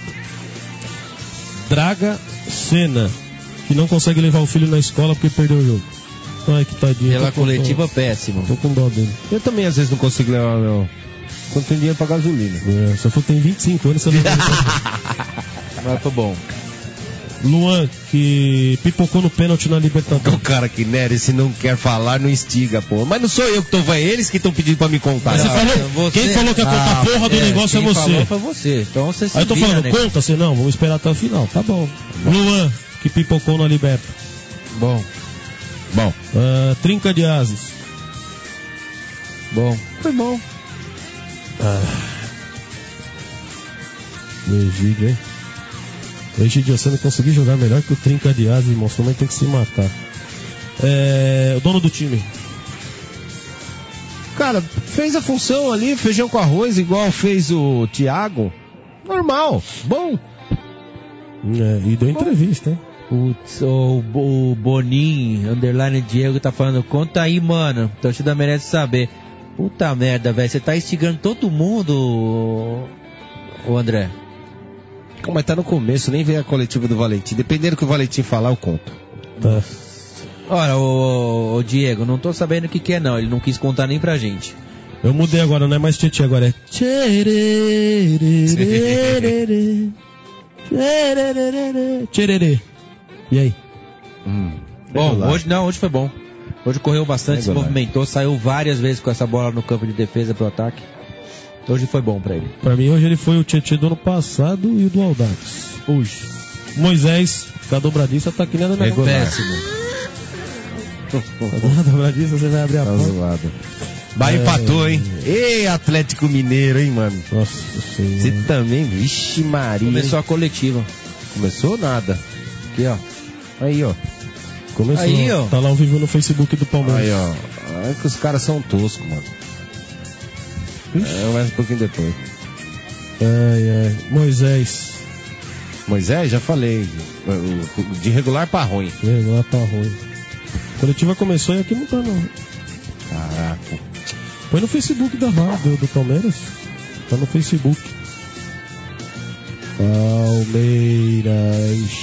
Speaker 2: Draga Senna, que não consegue levar o filho na escola porque perdeu o jogo. Ai, que tadinho.
Speaker 4: Pela coletiva, com... péssimo.
Speaker 2: Tô com dó dele.
Speaker 3: Eu também, às vezes, não consigo levar meu... Quando tem dinheiro pra gasolina.
Speaker 2: É, só que eu tenho vinte e cinco anos, você não vai.
Speaker 3: Mas tô bom.
Speaker 2: Luan, que pipocou no pênalti na Libertadores.
Speaker 3: O cara que, né, se não quer falar, não instiga, pô. Mas não sou eu que tô, vai eles que estão pedindo pra me contar.
Speaker 2: Mas você falou, você... Quem falou que ia contar a ah, porra do é, negócio é você.
Speaker 4: Falou foi você. Então você se
Speaker 2: Aí eu tô
Speaker 4: vira,
Speaker 2: falando,
Speaker 4: né?
Speaker 2: conta, você não, vamos esperar até o final. Tá bom. bom. Luan, que pipocou na Liberta.
Speaker 4: Bom.
Speaker 2: Bom. Uh, Trinca de Ases.
Speaker 4: Bom.
Speaker 2: Foi bom. Ah. Egídio, hein? O Egídio, você não conseguiu jogar melhor que o Trinca de Ases, irmão. Sua mãe tem que se matar. É... O dono do time.
Speaker 3: Cara, fez a função ali, feijão com arroz, igual fez o Thiago. Normal, bom.
Speaker 2: É, e deu entrevista, hein?
Speaker 4: Putz, o, o Bonin, underline Diego, tá falando, conta aí, mano. A torcida merece saber. Puta merda, velho, você tá instigando todo mundo, o André.
Speaker 3: Mas tá no começo, nem veio a coletiva do Valentim. Dependendo do que o Valentim falar, eu conto.
Speaker 2: Tá.
Speaker 4: Ora, o, o Diego, não tô sabendo o que que é não, ele não quis contar nem pra gente.
Speaker 2: Eu mudei agora, não é mais Tietê, agora é Tchererê. Tchererê. E aí?
Speaker 4: Hum. Bom, hoje não, hoje foi bom. Hoje correu bastante, se movimentou, saiu várias vezes com essa bola no campo de defesa pro ataque. Hoje foi bom pra ele. Pra mim, hoje ele foi o Tietê do ano passado e o do Audax. Hoje. Moisés, que a dobradiça tá aqui nada negócio. É péssimo.
Speaker 2: A dobradiça, você vai abrir a
Speaker 3: tá
Speaker 2: porta.
Speaker 3: Zoado. Bahia é... empatou, hein? Ei, Atlético Mineiro, hein, mano?
Speaker 2: Nossa Senhora.
Speaker 3: Você também, vixe Maria.
Speaker 4: Começou a coletiva.
Speaker 3: Começou nada.
Speaker 4: Aqui, ó.
Speaker 3: Aí, ó.
Speaker 2: Começou.
Speaker 4: Aí, ó.
Speaker 2: Tá lá ao vivo no Facebook do Palmeiras.
Speaker 3: Aí, ó. Ai, que os caras são toscos, mano. É, mais um pouquinho depois.
Speaker 2: Ai, ai. Moisés.
Speaker 3: Moisés, já falei. De regular pra ruim.
Speaker 2: De regular pra ruim. A coletiva começou e aqui não tá, não.
Speaker 3: Caraca.
Speaker 2: Foi no Facebook da rádio do Palmeiras. Tá no Facebook. Palmeiras.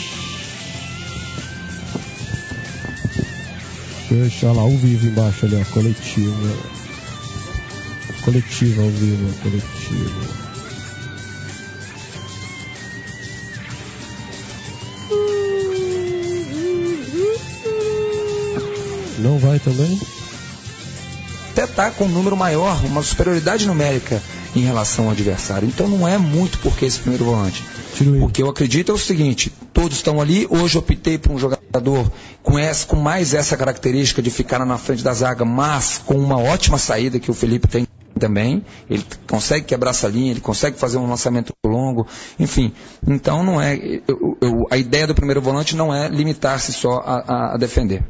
Speaker 2: Deixa lá ao vivo embaixo ali, ó. Coletiva. Coletiva ao vivo, coletiva. Não vai também?
Speaker 5: Até tá com um número maior, uma superioridade numérica em relação ao adversário. Então não é muito porque esse primeiro volante. O que eu acredito é o seguinte, todos estão ali, hoje eu optei por um jogador com, essa, com mais essa característica de ficar na frente da zaga, mas com uma ótima saída que o Felipe tem também, ele consegue quebrar essa linha, ele consegue fazer um lançamento longo, enfim, então não é, eu, eu, a ideia do primeiro volante não é limitar-se só a, a defender.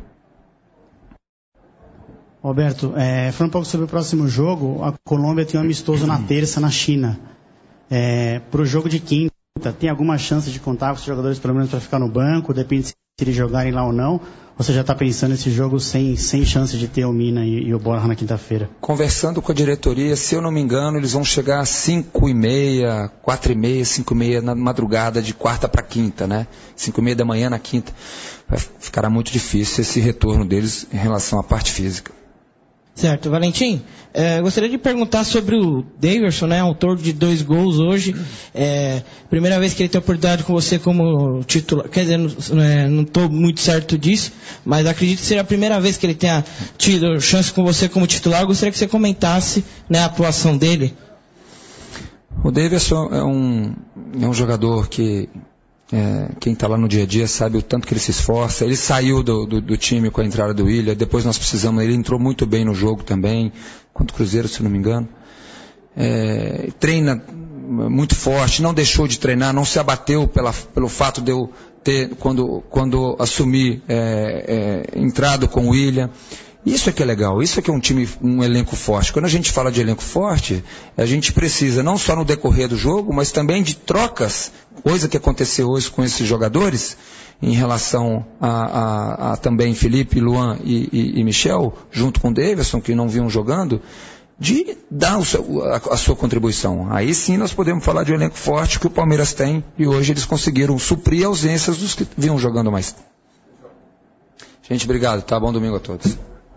Speaker 6: Roberto, é, falando um pouco sobre o próximo jogo, a Colômbia tem um amistoso na terça na China. É, para o jogo de quinta, tem alguma chance de contar com os jogadores pelo menos para ficar no banco? Depende se eles jogarem lá ou não? Ou você já está pensando nesse jogo sem, sem chance de ter o Mina e, e o Borja na quinta-feira?
Speaker 5: Conversando com a diretoria, se eu não me engano, eles vão chegar às cinco e meia, quatro e meia, cinco e meia na madrugada de quarta para quinta, né? cinco e meia da manhã na quinta. Ficará muito difícil esse retorno deles em relação à parte física.
Speaker 7: Certo, Valentim, é, gostaria de perguntar sobre o Daverson, né, autor de dois gols hoje, é, primeira vez que ele tem a oportunidade com você como titular, quer dizer, não estou muito certo disso, mas acredito que seja a primeira vez que ele tenha tido chance com você como titular. Eu gostaria que você comentasse, né, a atuação dele.
Speaker 5: O Daverson é um, é um jogador que É, quem está lá no dia a dia sabe o tanto que ele se esforça. Ele saiu do, do, do time com a entrada do Willian, depois nós precisamos, ele entrou muito bem no jogo também, contra o Cruzeiro, se não me engano. É, treina muito forte, não deixou de treinar, não se abateu pela, pelo fato de eu ter, quando, quando assumi, é, é, entrado com o Willian. Isso é que é legal, isso é que é um time, um elenco forte. Quando a gente fala de elenco forte, a gente precisa não só no decorrer do jogo, mas também de trocas, coisa que aconteceu hoje com esses jogadores, em relação a, a, a também Felipe, Luan e, e, e Michel, junto com o Daverson, que não vinham jogando, de dar o seu, a, a sua contribuição. Aí sim nós podemos falar de um elenco forte que o Palmeiras tem, e hoje eles conseguiram suprir ausências dos que vinham jogando mais. Gente, obrigado, tá? Bom domingo a todos.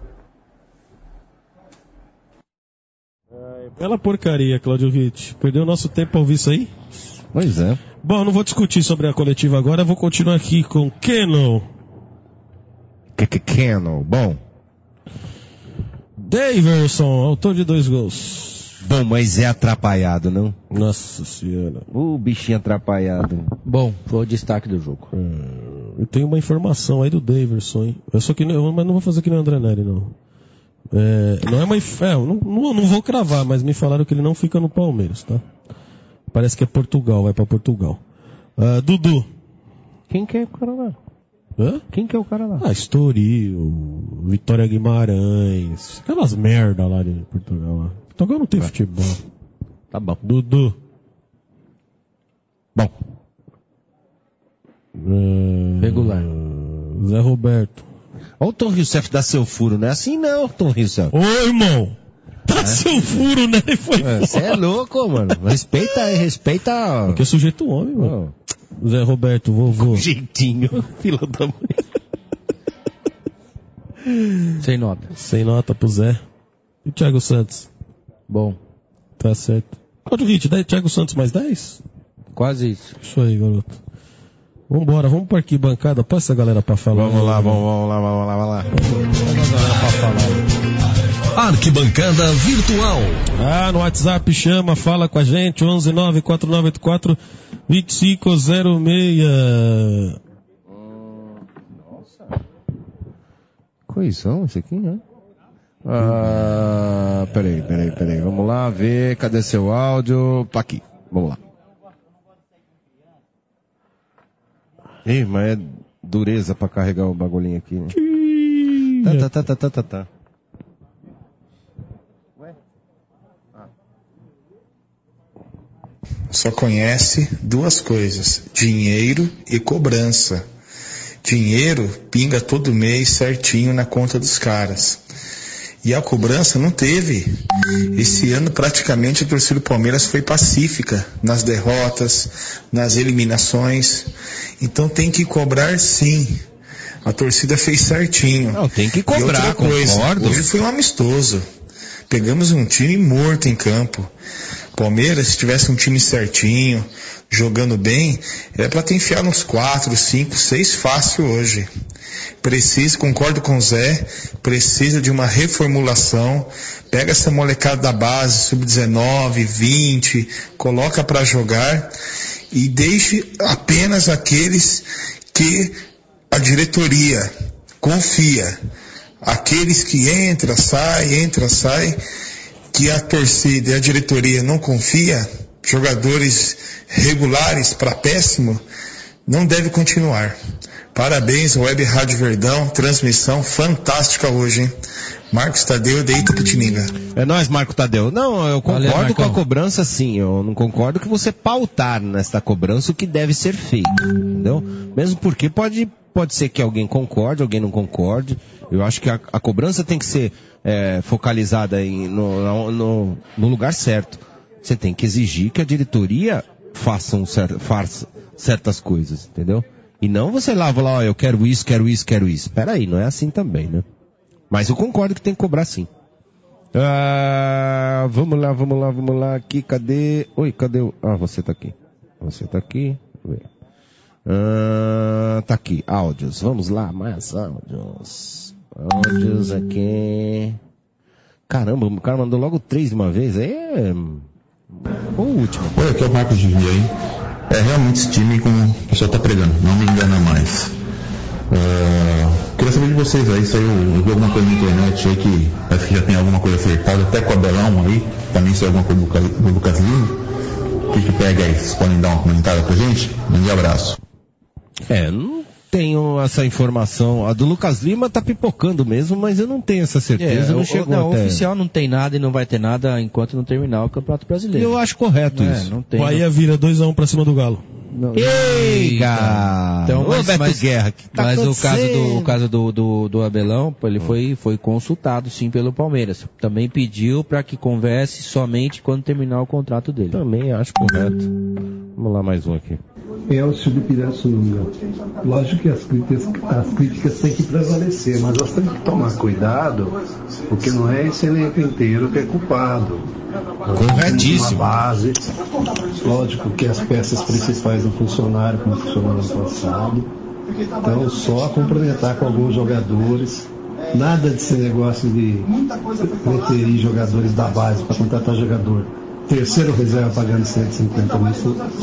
Speaker 2: Bela porcaria, Cláudio Ritt. Perdeu nosso tempo pra ouvir isso aí?
Speaker 3: Pois é.
Speaker 2: Bom, não vou discutir sobre a coletiva agora, vou continuar aqui com Keno.
Speaker 3: Keno, bom.
Speaker 2: Daverson, autor de dois gols.
Speaker 3: Bom, mas é atrapalhado, não?
Speaker 2: Nossa senhora.
Speaker 3: O bichinho atrapalhado.
Speaker 4: Bom, foi o destaque do jogo.
Speaker 2: É, eu tenho uma informação aí do Daverson, hein? Eu só que não, mas não vou fazer que nem o André Neri, não. É, não é uma é, não, não, não vou cravar, mas me falaram que ele não fica no Palmeiras, tá? Parece que é Portugal, vai pra Portugal. Uh, Dudu.
Speaker 3: Quem que é o cara lá?
Speaker 2: Hã?
Speaker 3: Quem que é o cara lá?
Speaker 2: Ah, Estoril, Vitória Guimarães, aquelas merda lá de Portugal. Lá. Portugal não tem vai. Futebol.
Speaker 3: Tá bom.
Speaker 2: Dudu.
Speaker 3: Bom.
Speaker 2: Uh,
Speaker 4: Regular.
Speaker 2: Zé Roberto.
Speaker 3: Olha o Tom Rousseff dar seu furo, não é assim não, Tom Rousseff.
Speaker 2: Ô, irmão! Dá é? seu furo, né?
Speaker 3: Você é, é louco, mano. Respeita aí, respeita...
Speaker 2: Porque é sujeito homem, mano. Oh. Zé Roberto, vovô.
Speaker 3: Com jeitinho, fila da mãe.
Speaker 4: Sem nota.
Speaker 2: Sem nota pro Zé. E o Thiago Santos?
Speaker 4: Bom.
Speaker 2: Tá certo. Cláudio Ritt, dá Thiago Santos mais dez?
Speaker 4: Quase isso.
Speaker 2: Isso aí, garoto. Vambora, vamos pra arquibancada, passa a galera pra falar.
Speaker 3: Vamos lá, vamos, vamos lá, vamos lá, vamos lá. Vamos a galera pra
Speaker 1: falar. Arquibancada virtual.
Speaker 2: Ah, no WhatsApp chama, fala com a gente, onze nove quatro nove oito quatro dois cinco zero seis.
Speaker 3: Nossa. Coisão esse aqui, né? Ah, peraí, peraí, peraí, vamos lá ver, cadê seu áudio? Tá aqui, vamos lá. Ih, mas é dureza pra carregar o bagulhinho aqui, né? Tá, tá, tá, tá, tá, tá.
Speaker 8: Ué? Ah. Só conhece duas coisas, dinheiro e cobrança. Dinheiro pinga todo mês certinho na conta dos caras. E a cobrança não teve. Esse ano praticamente a torcida do Palmeiras foi pacífica nas derrotas, nas eliminações. Então tem que cobrar sim. A torcida fez certinho.
Speaker 3: Não, tem que cobrar, e outra coisa, concordo.
Speaker 8: Hoje foi um amistoso. Pegamos um time morto em campo. Palmeiras, se tivesse um time certinho, jogando bem, era para ter enfiado uns quatro, cinco, seis fácil hoje. Precisa, concordo com o Zé, precisa de uma reformulação. Pega essa molecada da base, sub dezenove, vinte, coloca para jogar e deixe apenas aqueles que a diretoria confia. Aqueles que entra, sai, entra, sai, que a torcida e a diretoria não confia, jogadores regulares para péssimo, não deve continuar. Parabéns, Web Rádio Verdão, transmissão fantástica hoje, hein? Marcos Tadeu, de Itapetininga.
Speaker 3: É nóis, Marco Tadeu. Não, eu concordo Valeu, com a cobrança, sim. Eu não concordo que você pautar nesta cobrança o que deve ser feito, entendeu? Mesmo porque pode pode ser que alguém concorde, alguém não concorde. Eu acho que a, a cobrança tem que ser é, focalizada em, no, no, no lugar certo. Você tem que exigir que a diretoria faça, um cer- faça certas coisas, entendeu? E não você lá, vou lá, ó, eu quero isso, quero isso, quero isso. Peraí, não é assim também, né? Mas eu concordo que tem que cobrar sim. Ah, vamos lá, vamos lá, vamos lá, aqui, cadê? Oi, cadê o... Ah, você tá aqui. Você tá aqui. Ah, tá aqui, áudios. Vamos lá, mais áudios. Áudios aqui. Caramba, o cara mandou logo três de uma vez. Aí é... O último.
Speaker 9: Oi, aqui é o Marcos de Via aí. É realmente esse time como o pessoal tá pregando, não me engana mais. Uh, queria saber de vocês aí, saiu, eu vi alguma coisa na internet aí que parece que já tem alguma coisa acertada, até com o Abelão aí, também saiu alguma coisa do Lucas, do Lucas Lima. O que que pega aí? Vocês podem dar uma comentada pra gente? Um grande abraço.
Speaker 3: É, não tenho essa informação. A do Lucas Lima tá pipocando mesmo, mas eu não tenho essa certeza.
Speaker 4: É,
Speaker 3: não
Speaker 4: o,
Speaker 3: chegou
Speaker 4: não,
Speaker 3: até...
Speaker 4: oficial não tem nada e não vai ter nada enquanto não terminar o Campeonato Brasileiro.
Speaker 3: Eu acho correto
Speaker 4: é,
Speaker 3: isso.
Speaker 4: Não tem,
Speaker 2: Bahia
Speaker 4: não...
Speaker 2: vira dois a um pra cima do Galo.
Speaker 4: Não,
Speaker 3: Eita!
Speaker 4: Então, mas,
Speaker 3: Beto
Speaker 4: mas,
Speaker 3: Guerra, que tá
Speaker 4: mas o caso, do,
Speaker 3: acontecendo?
Speaker 4: o caso do, do, do Abelão, ele foi, foi consultado sim pelo Palmeiras. Também pediu para que converse somente quando terminar o contrato dele.
Speaker 3: Também acho correto. Vamos lá, mais um aqui.
Speaker 10: Elcio de Pirassununga. Lógico que as críticas, as críticas têm que prevalecer, mas nós temos que tomar cuidado, porque não é esse elenco inteiro que é culpado.
Speaker 3: Corretíssimo.
Speaker 10: Uma base, lógico que as peças principais não funcionaram como funcionaram no passado. Então, só complementar com alguns jogadores. Nada desse negócio de preferir jogadores da base para contratar jogador. Terceiro reserva pagando cento e cinquenta mil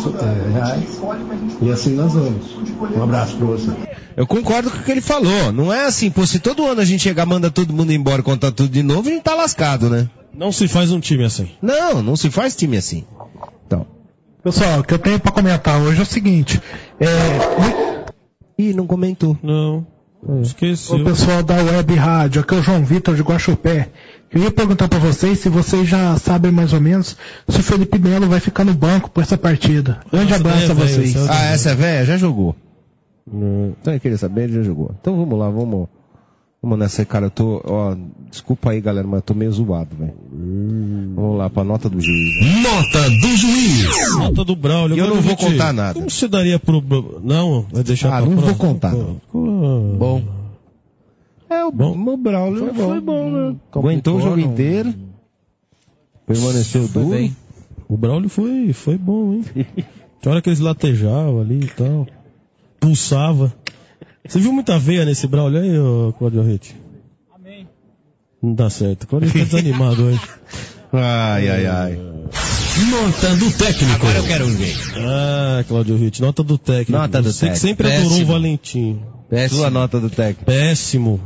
Speaker 10: reais. E assim nós vamos. Um abraço para você.
Speaker 3: Eu concordo com o que ele falou. Não é assim, pô, se todo ano a gente chegar, manda todo mundo embora, contar tudo de novo, a gente tá lascado, né?
Speaker 2: Não se faz um time assim.
Speaker 3: Não, não se faz time assim. Então.
Speaker 11: Pessoal, o que eu tenho para comentar hoje é o seguinte. É...
Speaker 3: Ih, não comentou.
Speaker 2: Não. É. Esqueci.
Speaker 11: O pessoal da Web Rádio, aqui é o João Vitor de Guaxupé. Eu ia perguntar para vocês se vocês já sabem mais ou menos se o Felipe Melo vai ficar no banco por essa partida. Grande
Speaker 2: Nossa,
Speaker 11: abraço
Speaker 2: é
Speaker 11: a
Speaker 2: véio,
Speaker 11: vocês.
Speaker 2: é
Speaker 3: Ah, essa é velha? Já jogou. Hum. Então eu queria saber, ele já jogou. Então vamos lá, vamos. Vamos nessa aí, cara. Eu tô. Ó, desculpa aí, galera, mas eu tô meio zoado, velho. Hum. Vamos lá pra nota do juiz. Né?
Speaker 1: Nota do juiz.
Speaker 2: Nota do Braulio.
Speaker 3: E eu não vou contar nada.
Speaker 2: Como você daria pro. Não? Vai deixar
Speaker 3: Ah,
Speaker 2: pra
Speaker 3: não
Speaker 2: próxima?
Speaker 3: vou contar.
Speaker 2: Não.
Speaker 4: Bom.
Speaker 3: É, o,
Speaker 2: Bom.
Speaker 3: o Braulio foi bom, foi bom né?
Speaker 4: Complicou,
Speaker 3: Aguentou o jogo
Speaker 4: não...
Speaker 3: inteiro. Permaneceu
Speaker 4: Foi
Speaker 3: duro.
Speaker 4: bem.
Speaker 2: O Braulio foi, foi bom, hein? Tinha hora que eles latejavam ali e tal. Pulsava. Você viu muita veia nesse Braulio aí, ô Claudio Rete? Amém. Não dá certo. Claudio tá desanimado hoje.
Speaker 3: Ai, ai, ai.
Speaker 1: Nota do técnico.
Speaker 3: Agora eu quero ver.
Speaker 2: Ah, Claudio Rete, nota do técnico.
Speaker 3: Nota do
Speaker 2: Você
Speaker 3: técnico.
Speaker 2: que sempre
Speaker 4: Péssimo.
Speaker 2: adorou o Valentim.
Speaker 4: Péssimo.
Speaker 3: Sua nota do técnico.
Speaker 2: Péssimo.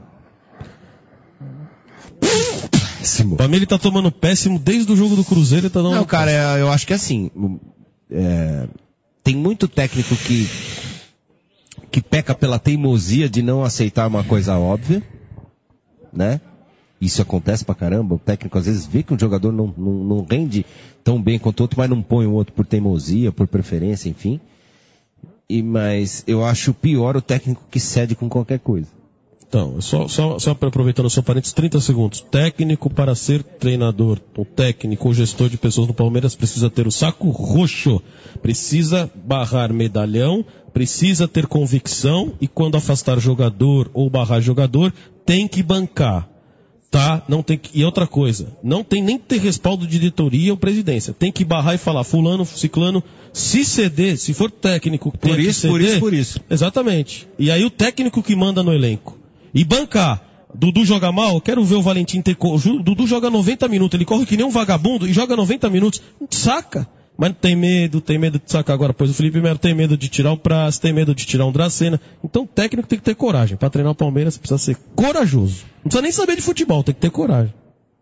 Speaker 3: Péssimo.
Speaker 2: Pra mim ele tá tomando péssimo desde o jogo do Cruzeiro. Ele tá dando
Speaker 3: Não, cara, é, eu acho que assim, é, tem muito técnico que que peca pela teimosia de não aceitar uma coisa óbvia, né? Isso acontece pra caramba. O técnico às vezes vê que um jogador não, não, não rende tão bem quanto o outro, mas não põe o outro por teimosia, por preferência, enfim. E, mas eu acho pior o técnico que cede com qualquer coisa.
Speaker 2: Então, só, só, só para aproveitando o seu parênteses, trinta segundos. Técnico para ser treinador, o técnico ou gestor de pessoas no Palmeiras precisa ter o saco roxo, precisa barrar medalhão, precisa ter convicção e quando afastar jogador ou barrar jogador, tem que bancar. Tá? Não tem que... E outra coisa, não tem nem que ter respaldo de diretoria ou presidência. Tem que barrar e falar, fulano, ciclano, se ceder, se for técnico que
Speaker 3: Por
Speaker 2: tem
Speaker 3: isso,
Speaker 2: que ceder,
Speaker 3: por isso, por isso.
Speaker 2: Exatamente. E aí o técnico que manda no elenco. E bancar. Dudu joga mal, quero ver o Valentim ter... Co... Dudu joga noventa minutos, ele corre que nem um vagabundo e joga noventa minutos. Saca. Mas tem medo, tem medo de sacar agora. Pois o Felipe Melo tem medo de tirar o Praz, tem medo de tirar um Dracena. Então o técnico tem que ter coragem. Para treinar o Palmeiras, você precisa ser corajoso. Não precisa nem saber de futebol, tem que ter coragem.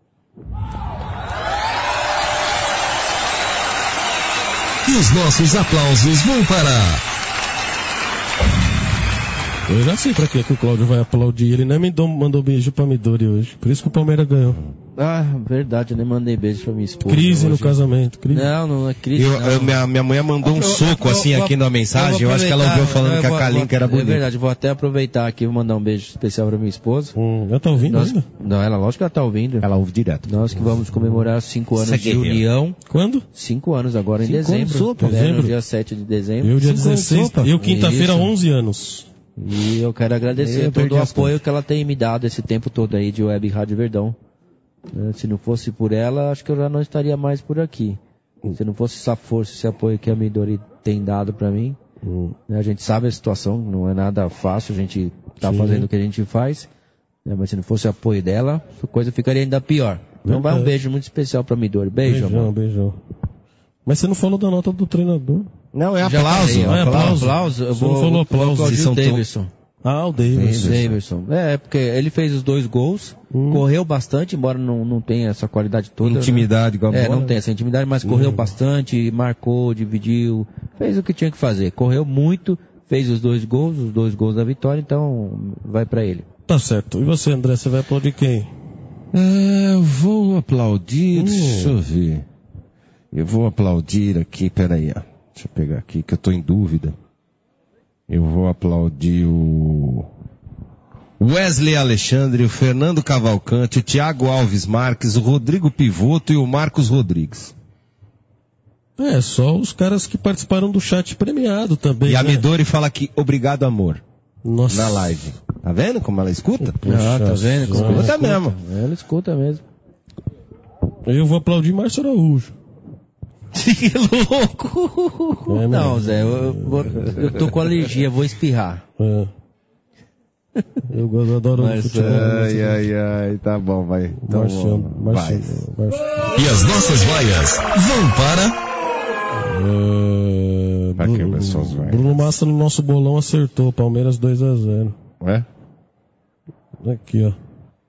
Speaker 1: E os nossos aplausos vão para...
Speaker 2: Eu já sei pra que, que o Cláudio vai aplaudir. Ele nem me mandou beijo pra Midori hoje. Por isso que o Palmeiras ganhou.
Speaker 4: Ah, verdade, eu nem mandei beijo pra minha esposa.
Speaker 2: Crise
Speaker 4: hoje.
Speaker 2: no casamento. Crise.
Speaker 4: Não, não é crise.
Speaker 3: Eu,
Speaker 4: não.
Speaker 3: eu, minha, minha mulher mandou um
Speaker 4: Eu-
Speaker 3: soco
Speaker 4: eu-
Speaker 3: assim
Speaker 4: eu-
Speaker 3: aqui na mensagem. Eu,
Speaker 4: vou
Speaker 3: acho que ela ouviu falando
Speaker 4: eu
Speaker 3: que a
Speaker 4: vou-
Speaker 3: Kalinka era
Speaker 4: É
Speaker 3: bonita.
Speaker 4: verdade, vou até aproveitar aqui e vou mandar um beijo especial pra minha esposa.
Speaker 2: Hum, ela tá ouvindo
Speaker 4: Nós,
Speaker 2: ainda?
Speaker 4: Não, ela, lógico que ela tá ouvindo.
Speaker 3: Ela ouve direto.
Speaker 4: Nós que vamos comemorar cinco anos
Speaker 3: Essa
Speaker 4: de
Speaker 3: guerreira.
Speaker 4: união.
Speaker 2: Quando?
Speaker 4: Cinco anos agora em
Speaker 3: Cinco
Speaker 4: dezembro.
Speaker 3: anos só, pô.
Speaker 4: É, no
Speaker 2: Dezembro?
Speaker 4: dia sete de dezembro.
Speaker 2: Eu dia
Speaker 4: Cinco anos
Speaker 2: dezesseis.
Speaker 4: só, pô.
Speaker 2: Eu quinta-feira,
Speaker 4: Isso.
Speaker 2: onze anos.
Speaker 4: E eu quero agradecer
Speaker 3: Eu
Speaker 4: todo
Speaker 3: perdi
Speaker 4: o
Speaker 3: as
Speaker 4: apoio que ela tem me dado esse tempo todo aí de Web Rádio Verdão. Eh, Se não fosse por ela, acho que eu já não estaria mais por aqui. Se não fosse essa força, esse apoio que a Midori tem dado pra mim,
Speaker 2: Hum.
Speaker 4: né, a gente sabe a situação, não é nada fácil, a gente tá
Speaker 2: Sim.
Speaker 4: fazendo o que a gente faz, né, mas se não fosse o apoio dela, a coisa ficaria ainda pior. Então vai um
Speaker 2: Verdade.
Speaker 4: beijo muito especial pra Midori. Beijo,
Speaker 2: Beijão,
Speaker 4: amor.
Speaker 2: beijão. Mas você não falou da nota do treinador.
Speaker 3: Não, é
Speaker 4: Já
Speaker 3: aplauso.
Speaker 4: falei, ó,
Speaker 2: é aplauso.
Speaker 4: aplauso. Eu
Speaker 2: Você
Speaker 4: vou,
Speaker 2: não falou
Speaker 4: vou,
Speaker 2: aplauso,
Speaker 4: vou aplaudir
Speaker 3: vocês
Speaker 4: o
Speaker 3: são tão-
Speaker 4: Davidson.
Speaker 2: Ah, o Davis.
Speaker 4: Davidson. É, porque ele fez os dois gols,
Speaker 2: Hum.
Speaker 4: correu bastante, embora não, não tenha essa qualidade toda.
Speaker 3: Intimidade com a
Speaker 4: né? É,
Speaker 3: bola.
Speaker 4: não tem essa intimidade, mas correu
Speaker 2: Hum.
Speaker 4: bastante, marcou, dividiu, fez o que tinha que fazer. Correu muito, fez os dois gols, os dois gols da vitória, então vai pra ele.
Speaker 2: Tá certo. E você, André, você vai aplaudir quem?
Speaker 3: É, eu vou aplaudir,
Speaker 2: Hum.
Speaker 3: deixa eu ver. Eu vou aplaudir aqui, peraí, ó. Deixa eu pegar aqui que eu tô em dúvida. Eu vou aplaudir o Wesley Alexandre, o Fernando Cavalcante, o Thiago Alves Marques, o Rodrigo Pivoto e o Marcos Rodrigues.
Speaker 2: É, só os caras que participaram do chat premiado também,
Speaker 3: E a
Speaker 2: né?
Speaker 3: Midori fala aqui, obrigado amor,
Speaker 2: Nossa.
Speaker 3: na live. Tá vendo como ela escuta?
Speaker 4: Ah, tá vendo? Como ela
Speaker 3: Escuta mesmo.
Speaker 4: Ela escuta mesmo.
Speaker 2: Eu vou aplaudir Márcio Araújo.
Speaker 4: Que louco!
Speaker 2: É,
Speaker 4: não,
Speaker 2: mano.
Speaker 4: Zé, eu, eu, vou- eu tô com alergia, vou espirrar.
Speaker 2: É. Eu gosto- eu adoro
Speaker 4: Mas,
Speaker 2: futebol.
Speaker 3: Ai, ai, ai, tá bom, vai. Então,
Speaker 2: Marciano,
Speaker 3: vai.
Speaker 2: Marciano, Marciano.
Speaker 1: E as nossas vaias vão para...
Speaker 2: É,
Speaker 3: Pra que
Speaker 2: Bruno-
Speaker 3: pessoas vai?
Speaker 2: Bruno Massa no nosso bolão acertou. Palmeiras dois a zero.
Speaker 3: Ué?
Speaker 2: Aqui, ó.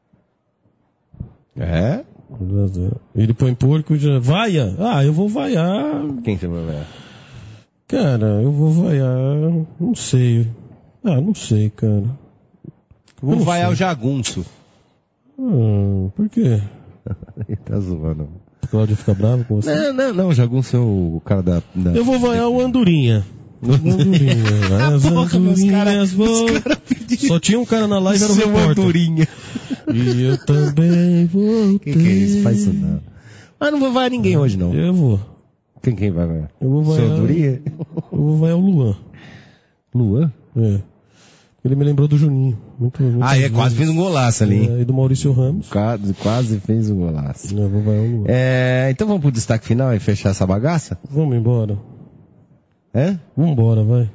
Speaker 3: É?
Speaker 2: dois a zero. Ele põe porco e já... Vaia? Ah, eu vou vaiar.
Speaker 3: Quem você vai ver?
Speaker 2: Cara, eu vou vaiar. Não sei. Ah, não sei, cara.
Speaker 3: Vou
Speaker 2: não
Speaker 3: vaiar
Speaker 2: sei.
Speaker 3: o jagunço.
Speaker 2: Ah, por quê?
Speaker 3: Ele tá zoando.
Speaker 2: O Cláudio fica bravo com você?
Speaker 3: Não, não, não, o jagunço é o cara da... da...
Speaker 2: Eu vou vaiar o Andorinha. Andorinha. As andorinhas vão... Só tinha um cara na live, era o
Speaker 3: Seu
Speaker 2: repórter.
Speaker 3: Andorinha.
Speaker 2: E eu também vou
Speaker 3: Que que é isso? Faz isso não. Mas não vou vaiar ninguém hoje, não.
Speaker 2: Eu vou.
Speaker 3: Quem, quem vai vaiar?
Speaker 2: Eu vou
Speaker 3: Seu
Speaker 2: vaiar...
Speaker 3: Andorinha?
Speaker 2: Eu vou vaiar o Luan.
Speaker 3: Luan?
Speaker 2: É. Ele me lembrou do Juninho. Muito, muito
Speaker 3: Ah, é, quase fez um golaço ali, hein?
Speaker 2: É, e do Maurício Ramos.
Speaker 3: Quase, quase fez um golaço.
Speaker 2: Eu vou vaiar o Luan.
Speaker 3: É, então vamos pro destaque final e fechar essa bagaça?
Speaker 2: Vamos embora.
Speaker 3: É?
Speaker 2: Vambora, vai.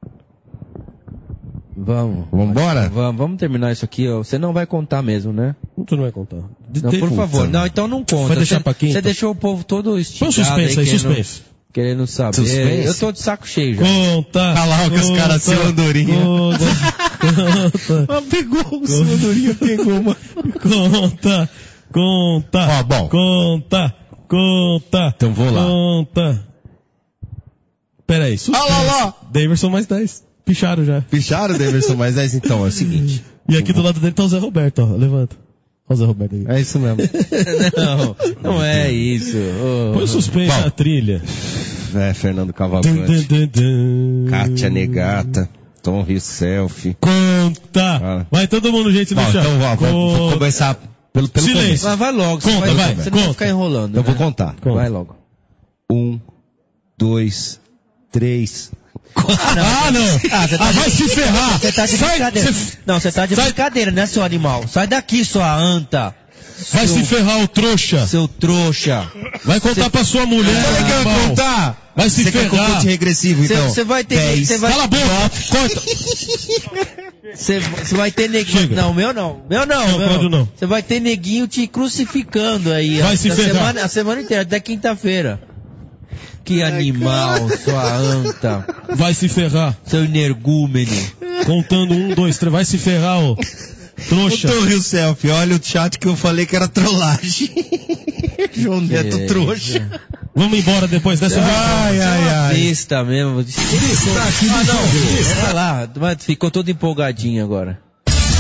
Speaker 4: Vamos.
Speaker 3: Vambora?
Speaker 4: Vamos, vamos terminar isso aqui, ó. Você não vai contar mesmo, né?
Speaker 2: Tu não vai contar. De
Speaker 4: Não,
Speaker 2: ter-
Speaker 4: por favor. Não, então não conta.
Speaker 2: Vai deixar
Speaker 4: Você-
Speaker 2: pra quinta?
Speaker 4: Você deixou o povo todo esticado
Speaker 2: Põe suspense aí,
Speaker 4: querendo-
Speaker 2: suspense.
Speaker 4: Querendo saber.
Speaker 3: Suspense?
Speaker 4: Eu tô de saco cheio já.
Speaker 2: Conta!
Speaker 3: Olha lá o que os
Speaker 2: conta,
Speaker 3: caras, seu Andorinha.
Speaker 2: Conta! Conta!
Speaker 3: Ah, pegou, o seu Andorinha pegou, mano.
Speaker 2: Conta! Conta!
Speaker 3: Ó, bom.
Speaker 2: Conta! Conta!
Speaker 3: Então vou lá.
Speaker 2: Conta! Pera aí, suspense.
Speaker 3: Olha lá, olha lá.
Speaker 2: Daverson mais dez. Picharam já.
Speaker 3: Picharam o Davidson mais dez, então, é o seguinte.
Speaker 2: E aqui do lado dele tá o Zé Roberto, ó. Levanta. Olha o Zé Roberto aí.
Speaker 3: É isso mesmo.
Speaker 4: Não, não é isso. Ô,
Speaker 2: Põe o suspense
Speaker 3: Bom.
Speaker 2: na trilha.
Speaker 3: É, Fernando
Speaker 2: Dun,
Speaker 3: Cavalcante.
Speaker 2: dun, dun, dun.
Speaker 3: Kátia Negata. Tom Rio Selfie.
Speaker 2: Conta!
Speaker 3: Ah.
Speaker 2: Vai todo mundo, gente, no
Speaker 3: Bom,
Speaker 2: chat.
Speaker 3: então vou, vou, vou
Speaker 2: Conta.
Speaker 3: começar pelo, pelo
Speaker 2: Silêncio.
Speaker 3: começo.
Speaker 4: Mas vai logo. Você,
Speaker 2: Conta,
Speaker 4: vai,
Speaker 2: vai,
Speaker 4: você não vai
Speaker 2: conta.
Speaker 4: ficar enrolando.
Speaker 3: Eu
Speaker 4: né?
Speaker 3: vou contar.
Speaker 2: Conta.
Speaker 4: Vai logo.
Speaker 3: Um, dois, três.
Speaker 2: Ah, não!
Speaker 4: Ah, você tá
Speaker 2: Ah,
Speaker 4: de-
Speaker 2: vai se ferrar!
Speaker 4: Você tá de
Speaker 2: Sai,
Speaker 4: brincadeira.
Speaker 2: cê-
Speaker 4: Não, você tá de
Speaker 2: sai-
Speaker 4: brincadeira, né, seu animal? Sai daqui, sua anta.
Speaker 2: Vai
Speaker 4: Seu-
Speaker 2: se ferrar o trouxa!
Speaker 4: Seu trouxa.
Speaker 2: Vai contar
Speaker 4: Cê-
Speaker 2: pra sua mulher,
Speaker 3: Olha que eu vou
Speaker 2: irmão.
Speaker 3: contar.
Speaker 2: Vai se
Speaker 3: Você quer que eu
Speaker 2: ferrar!
Speaker 3: conte regressivo, então?
Speaker 4: Você vai ter.
Speaker 3: Dez.
Speaker 4: Você vai,
Speaker 2: Cala a boca! Corta!
Speaker 4: Você vai ter neguinho.
Speaker 2: Chega.
Speaker 4: Não, meu não. Meu não.
Speaker 2: Não,
Speaker 4: meu
Speaker 2: Cláudio, não.
Speaker 4: Você vai ter neguinho te crucificando aí.
Speaker 2: Vai
Speaker 4: a,
Speaker 2: se
Speaker 4: a
Speaker 2: ferrar.
Speaker 4: semana, a semana inteira, até quinta-feira. Que animal, sua anta.
Speaker 2: Vai se ferrar!
Speaker 4: Seu energúmeno.
Speaker 2: Contando um, dois, três, vai se ferrar, ô! Trouxa!
Speaker 3: Tom Rio Selfie, olha o chat que eu falei que era trollagem. João Neto
Speaker 4: É.
Speaker 3: trouxa.
Speaker 2: Vamos embora depois dessa
Speaker 3: Ai, ai, ai.
Speaker 4: Besta mesmo. Ah, não. Olha lá, mas ficou todo empolgadinho agora.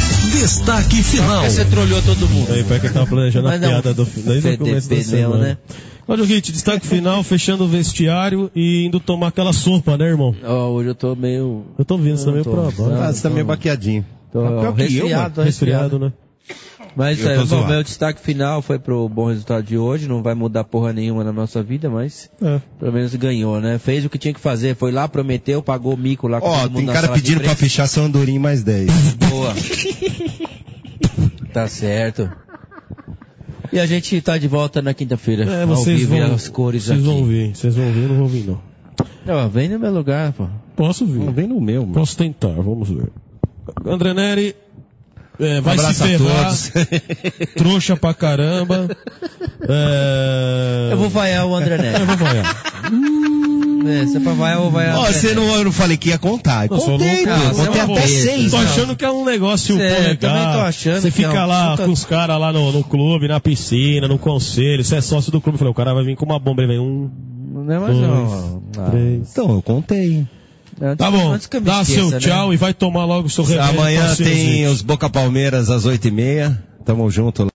Speaker 1: Destaque final.
Speaker 4: Porque você trolhou todo mundo.
Speaker 2: Aí, para que tava planejando
Speaker 4: Mas
Speaker 2: a
Speaker 4: não,
Speaker 2: piada do desde o começo da semana,
Speaker 4: né?
Speaker 2: Cláudio Ritt, destaque final, fechando o vestiário e indo tomar aquela sopa, né, irmão?
Speaker 4: Oh, hoje eu tô meio...
Speaker 2: Eu tô vendo, você tá meio pra baixo.
Speaker 3: Ah, você tá meio baqueadinho.
Speaker 4: Tô
Speaker 3: Tá
Speaker 4: resfriado,
Speaker 2: Resfriado, né?
Speaker 4: Mas
Speaker 3: Eu
Speaker 4: é,
Speaker 3: tô
Speaker 4: o
Speaker 3: zoado.
Speaker 4: meu destaque final foi pro bom resultado de hoje, não vai mudar porra nenhuma na nossa vida, mas
Speaker 2: É.
Speaker 4: pelo menos ganhou, né? Fez o que tinha que fazer, foi lá, prometeu, pagou o mico lá com
Speaker 3: Ó,
Speaker 4: todo mundo
Speaker 3: tem
Speaker 4: na
Speaker 3: cara
Speaker 4: sala de
Speaker 3: pedindo pra
Speaker 4: imprensa.
Speaker 3: fechar São Andorinho mais dez.
Speaker 4: Boa. Tá certo. E a gente tá de volta na quinta-feira.
Speaker 2: É,
Speaker 4: ao
Speaker 2: vocês
Speaker 4: vivo,
Speaker 2: vão,
Speaker 4: as cores
Speaker 2: vocês
Speaker 4: aqui.
Speaker 2: vão vir, vocês vão vir, eu não vou vir não.
Speaker 4: Ó, vem no meu lugar, pô.
Speaker 2: Posso vir.
Speaker 3: Não vem no meu, mano.
Speaker 2: Posso tentar, vamos ver. André Neri, é, vai
Speaker 3: abraço
Speaker 2: se
Speaker 3: a
Speaker 2: ferrar,
Speaker 3: todos.
Speaker 2: trouxa pra caramba. É...
Speaker 4: Eu vou vaiar o André Neto.
Speaker 2: Eu vou vaiar.
Speaker 4: É, se é pra vaiar, eu vou vaiar o
Speaker 3: Ó,
Speaker 4: André
Speaker 3: você
Speaker 4: Neto.
Speaker 3: não, eu não falei que ia contar. Eu
Speaker 2: Não, sou
Speaker 3: contei,
Speaker 2: louco.
Speaker 3: pô.
Speaker 4: Ah, você
Speaker 3: Contei
Speaker 4: é uma
Speaker 3: até
Speaker 4: besta.
Speaker 3: seis.
Speaker 2: Tô
Speaker 3: não.
Speaker 2: achando que é um negócio
Speaker 4: É,
Speaker 2: pô, legal.
Speaker 4: também tô achando
Speaker 2: Você
Speaker 4: que é
Speaker 2: fica
Speaker 4: um
Speaker 2: lá
Speaker 4: puta-
Speaker 2: com os caras lá no, no clube, na piscina, no conselho. Você é sócio do clube. Eu falei, o cara vai vir com uma bomba. Ele vem um,
Speaker 4: Não é mais
Speaker 2: dois,
Speaker 4: não. Ah,
Speaker 2: três.
Speaker 3: Então, eu contei.
Speaker 4: antes-
Speaker 2: Tá bom,
Speaker 4: antes que eu me
Speaker 2: dá
Speaker 4: esqueça,
Speaker 2: seu tchau
Speaker 4: né?
Speaker 2: e vai tomar logo o seu remédio.
Speaker 3: Amanhã
Speaker 2: pra
Speaker 3: tem
Speaker 2: sinusite.
Speaker 3: os Boca Palmeiras às oito e meia. Tamo junto lá.